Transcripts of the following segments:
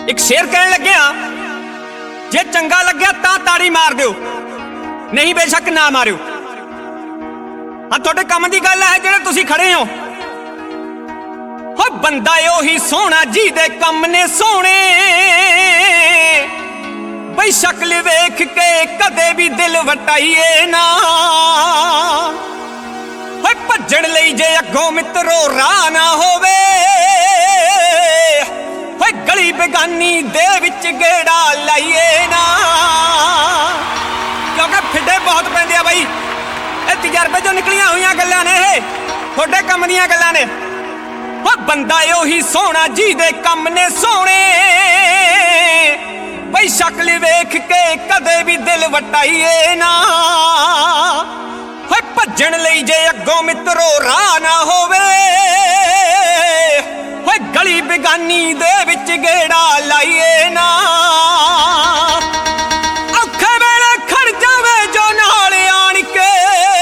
एक शेर कहन लग्या जे चंगा लग्या तां ताड़ी मार दिओ, नहीं बेशक ना मारिओ। हाँ तुहाडे काम दी गल है जिहड़े तुसीं खड़े हो। हो बंदा ओही सोहना जी दे कम ने सोहणे, बई शक्ल वेख के कदे भी दिल वटाइए ना। हो भज्जण लई जे अग्गों मित्रो राह ना होवे, हो गली बेगानी दे विच गेड़ा लाइए ना। क्योंकि फिडे बहुत पैंदे आ बई, ये तजर्बे चों निकलियां होईयां गल्लां ने, ये तुहाडे कम दीयां गल्लां ने। हो बंदा ओही सोहना जी दे कम ने सोहणे, बई शक्ल वेख के कदे भी दिल वटाइए ना। हो भज्जण लई जे अग्गों मित्रो राह ना होवे, हो गली बेगानी दे विच गेड़ा लाइए ना। औखे वेले खड़ जावे जो नाल आण के,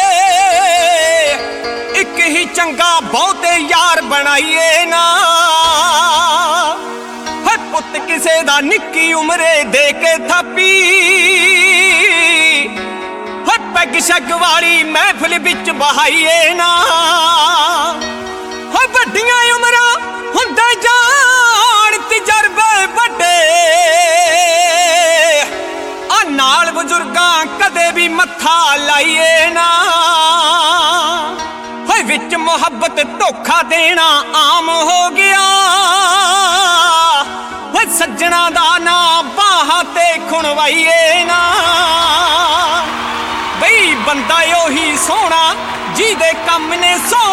इक ही चंगा बहुते यार बनाइए ना। पुत किसे दा निक्की उमरे दे के थापी, पैग शग वाली महफिल बिच बहाइए ना। वड्डियां उमरां हुंदे जाण तजर्बे वड्डे, आ नाल बुजुर्गां कदे भी मत्था लाइए ना। विच मुहब्बत धोखा देना आम हो गया, सज्जणा दा ना बाहां ते खुणवाइए ना। बई बंदा ओही सोहना जी दे कम ने सोहणे,